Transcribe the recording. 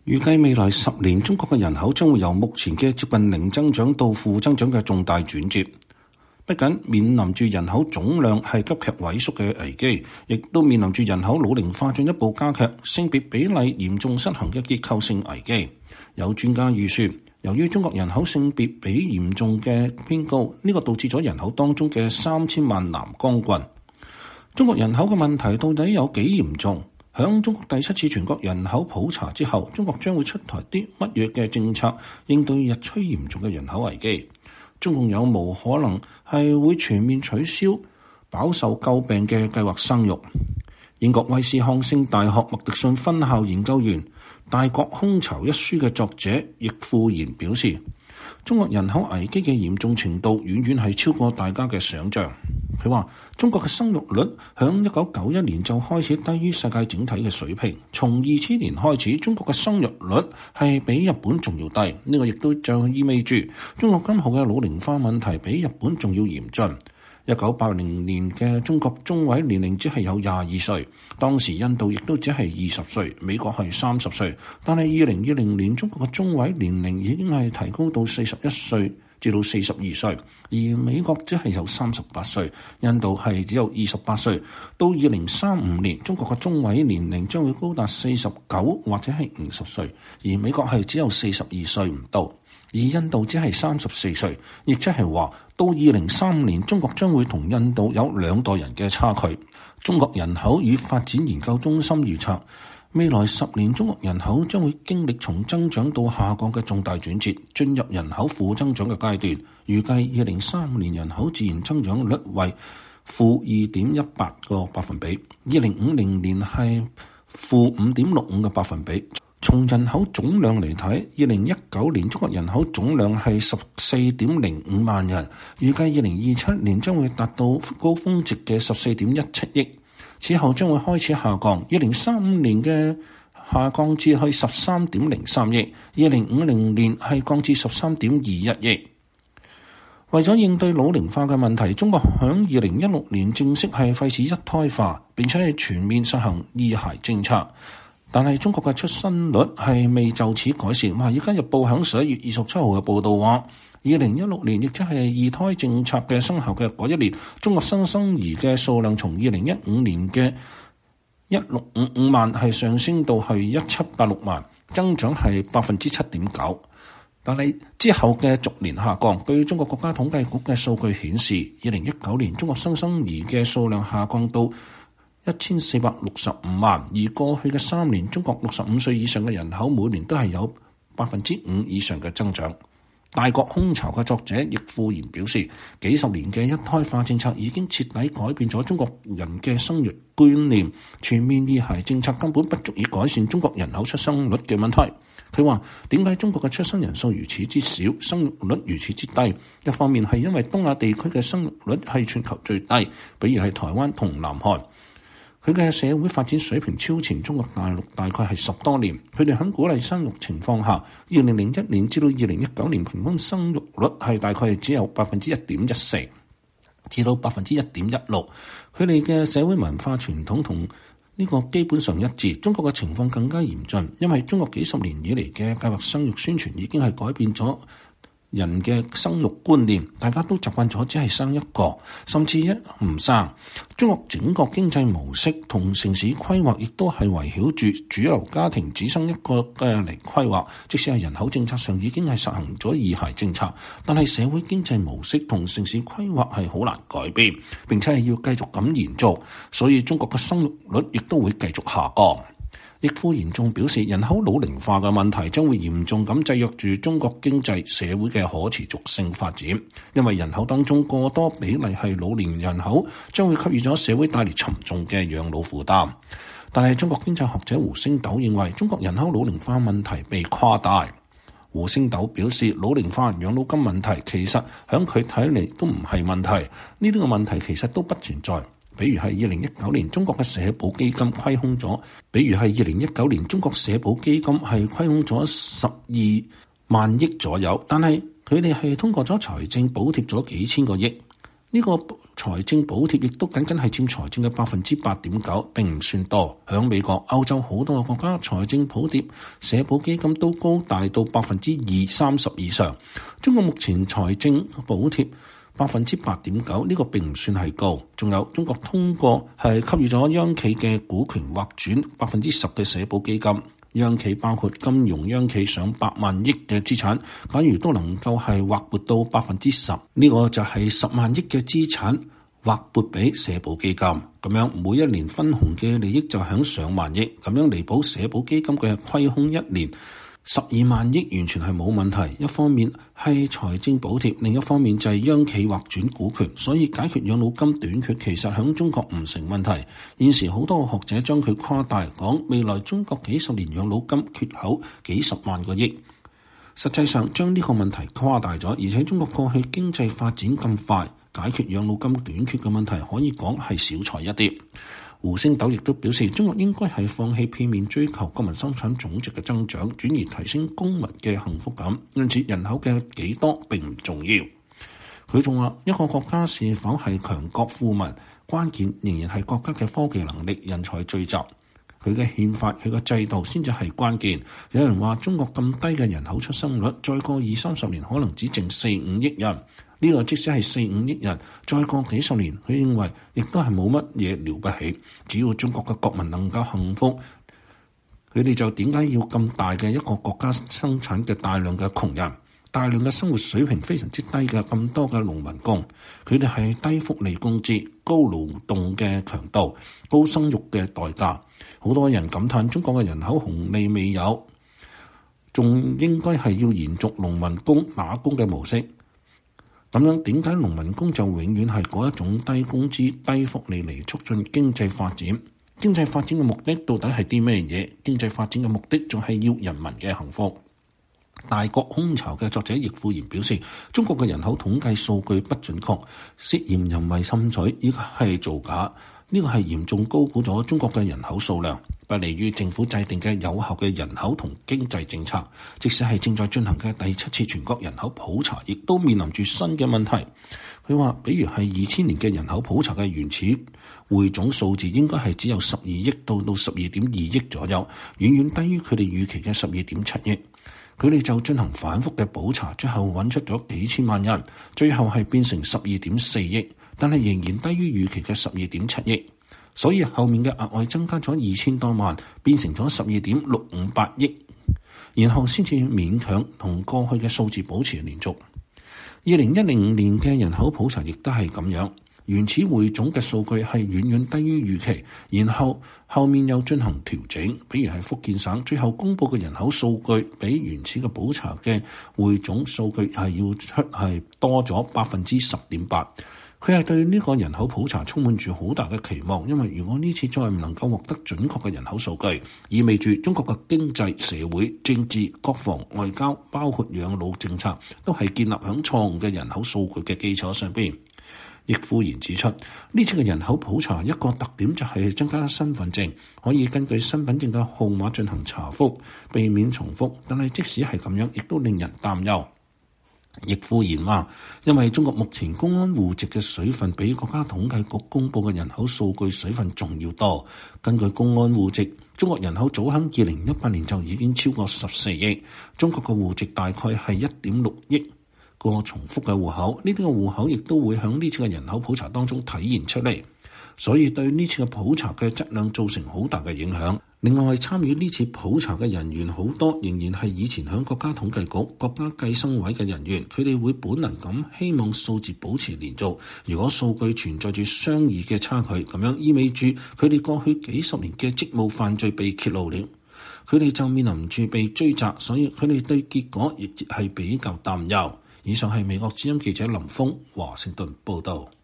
預計未來10年，中國嘅人口將會由目前嘅接近零增長到負增長嘅重大轉折。不僅面臨住人口總量係急劇萎縮嘅危機，亦都面臨住人口老齡化進一步加劇、性別比例嚴重失衡嘅結構性危機。有專家預算，由於中國人口性別比嚴重嘅偏高，呢個導致咗人口當中嘅3000萬男光棍。中國人口嘅問題到底有幾嚴重？響中國第7次全國人口普查之後，中國將會出台啲乜嘢嘅政策應對日趨嚴重嘅人口危機？中共有冇可能係會全面取消飽受詬病嘅計劃生育？英國威斯康星大學麥迪遜分校研究員、《大國空巢》一書嘅作者易富賢表示，中國人口危機嘅嚴重程度遠遠係超過大家嘅想象。佢話中國嘅生育率響1991年就開始低於世界整體嘅水平，從2000年開始，中國嘅生育率係比日本仲要低。呢個亦都就意味住中國今後嘅老齡化問題比日本仲要嚴峻。1980年嘅中國中位年齡只係有22歲，當時印度亦都只係20歲，美國係30歲，但係2020年中國嘅中位年齡已經係提高到41歲至到42歲，而美國只係有38歲，印度係只有28歲。到2035年，中國嘅中位年齡將會高達49或者係50歲，而美國係只有42歲唔到，而印度只係34歲，亦即係話到2035年，中國將會同印度有2代人嘅差距。中國人口與發展研究中心預測，未來10年中國人口將會經歷從增長到下降嘅重大轉折，進入人口負增長嘅階段。預計2035年人口自然增長率為負2.18個百分比，2050年係負5.65個百分比。從人口總量嚟睇，2019年中國人口總量係14.05萬人，預計2027年將會達到高峰值嘅14.17億。此後將會開始下降，2035年嘅下降至去13.03億，2050年係降至13.21億。為咗應對老齡化嘅問題，中國響2016年正式係廢止一胎化，並且係全面實行二孩政策。但係中國嘅出生率係未就此改善。《華爾街日報》響11月27號嘅報導話，2016年亦即係二胎政策嘅生效嘅嗰一年，中國新生兒嘅數量從2015年嘅1655萬係上升到去1786萬，增長係7.9%。但係之後嘅逐年下降。據中國國家統計局嘅數據顯示，2019年中國新生兒嘅數量下降到1465萬，而過去嘅3年，中國65歲以上嘅人口每年都係有5%以上嘅增長。大國空巢嘅作者易富賢表示，幾十年嘅一胎化政策已經徹底改變咗中國人嘅生育觀念，全面二孩政策根本不足以改善中國人口出生率嘅問題。佢話點解中國嘅出生人數如此之少，生育率如此之低？一方面係因為東亞地區嘅生育率係全球最低，比如係台灣同南韓。佢嘅社會發展水平超前中國大陸大概係10多年。佢哋喺鼓勵生育情況下，2001年至到2019年平均生育率係大概只有1.14%至到1.16%。佢哋嘅社會文化傳統同呢個基本上一致。中國嘅情況更加嚴峻，因為中國幾十年以嚟嘅計劃生育宣傳已經係改變咗人嘅生育觀念，大家都習慣咗只係生一個，甚至唔生。中國整個經濟模式同城市規劃亦都係圍繞住主流家庭只生一個嘅嚟規劃。即使係人口政策上已經係實行咗二孩政策，但係社會經濟模式同城市規劃係好難改變，並且係要繼續咁延續，所以中國嘅生育率亦都會繼續下降。易富賢仲表示，人口老齡化嘅問題將會嚴重咁制約住中國經濟社會嘅可持續性發展，因為人口當中過多比例係老年人口，將會給予咗社會帶嚟沉重嘅養老負擔。但係中國經濟學者胡星斗認為，中國人口老齡化問題被誇大。胡星斗表示，老齡化養老金問題其實喺佢睇嚟都唔係問題，呢啲嘅問題其實都不存在。比如係2019年中國嘅社保基金虧空咗，中國社保基金係虧空咗12萬億左右，但係佢哋係通過咗財政補貼咗幾千個億。 呢個財政補貼亦都僅係佔財政嘅8.9%，並唔算多。響美國、歐洲好多個國家，財政補貼、社保基金都高大到30%以上。中國目前財政補貼8.9%，呢個並唔算係高。仲有中國通過係給予咗央企嘅股權劃轉10%嘅社保基金。央企包括金融央企上百萬億嘅資產，假如都能夠係劃撥到10%，呢個就係10萬億嘅資產劃撥俾社保基金，咁樣每一年分紅嘅利益就響上萬億，咁樣彌補社保基金嘅虧空一年。12萬億完全係冇問題，一方面係財政補貼，另一方面就係央企劃轉股權，所以解決養老金短缺其實響中國唔成問題。現時好多學者將佢誇大，講未來中國幾十年養老金缺口幾十萬個億，實際上將呢個問題誇大咗，而且中國過去經濟發展咁快，解決養老金短缺嘅問題可以講係小菜一碟。胡星斗亦都表示，中國應該係放棄片面追求國民生產總值嘅增長，轉而提升公民嘅幸福感。因此，人口嘅幾多並唔重要。佢仲話，一個國家是否係強國富民，關鍵仍然係國家嘅科技能力、人才聚集。佢嘅憲法、佢嘅制度先至係關鍵。有人話中國咁低嘅人口出生率，再過20-30年可能只剩4-5億人。呢個即使係4-5億人，再過幾十年，佢認為亦都係冇乜嘢了不起。只要中國嘅國民能夠幸福，佢哋就點解要咁大嘅一個國家生產嘅大量嘅窮人，大量嘅生活水平非常之低嘅咁多嘅農民工，佢哋係低福利工資、高勞動嘅強度、高生育嘅代價。好多人感嘆中國嘅人口紅利未有，仲應該係要延續農民工打工嘅模式。咁樣點解農民工就永遠係嗰一種低工資、低福利嚟促進經濟發展？經濟發展嘅目的到底係啲咩嘢？經濟發展嘅目的仲係要人民嘅幸福。大國空巢嘅作者易富賢表示，中國嘅人口統計數據不準確，涉嫌人為滲取，依家係造假。呢個係嚴重高估咗中國嘅人口數量，不利於政府制定嘅有效嘅人口同經濟政策。即使係正在進行嘅第7次全國人口普查，亦都面臨住新嘅問題。佢話，比如係2000年嘅人口普查嘅原始匯總數字應該係只有12億到12.2億左右，遠遠低於佢哋預期嘅12.7億。佢哋就進行反覆嘅普查，最後揾出咗幾千萬人，最後係變成12.4億，但係仍然低於預期嘅12.7億。所以後面嘅額外增加咗2000多萬，變成咗12.658億，然後先至勉強同過去嘅數字保持連續。2010年嘅人口普查亦都係咁樣，原始匯總嘅數據係遠遠低於預期，然後後面又進行調整，比如係福建省最後公佈嘅人口數據比原始嘅普查嘅匯總數據係要出係多咗10.8%。佢係對呢個人口普查充滿住好大嘅期望，因為如果呢次再唔能夠獲得準確嘅人口數據，意味住中國嘅經濟、社會、政治、國防、外交，包括養老政策，都係建立喺錯誤嘅人口數據嘅基礎上邊。易富賢指出，呢次嘅人口普查一個特點就係增加身份證，可以根據身份證嘅號碼進行查複，避免重複。但係即使係咁樣，亦都令人擔憂。易富賢話，因為中國目前公安戶籍嘅水分比國家統計局公佈嘅人口數據水分仲要多。根據公安戶籍，中國人口早喺2018年就已經超過14億。中國嘅戶籍大概係1.6億個重複嘅戶口，呢啲嘅戶口亦都會喺呢次嘅人口普查當中體現出嚟，所以對呢次嘅普查嘅質量造成好大嘅影響。另外，參與呢次普查嘅人員好多仍然係以前喺國家統計局、國家計生委嘅人員，佢哋會本能咁希望數字保持連續。如果數據存在住相異嘅差距，咁樣意味住佢哋過去幾十年嘅職務犯罪被揭露了，佢哋就面臨住被追責，所以佢哋對結果亦係比較擔憂。以上係美國之音記者林峰華盛頓報道。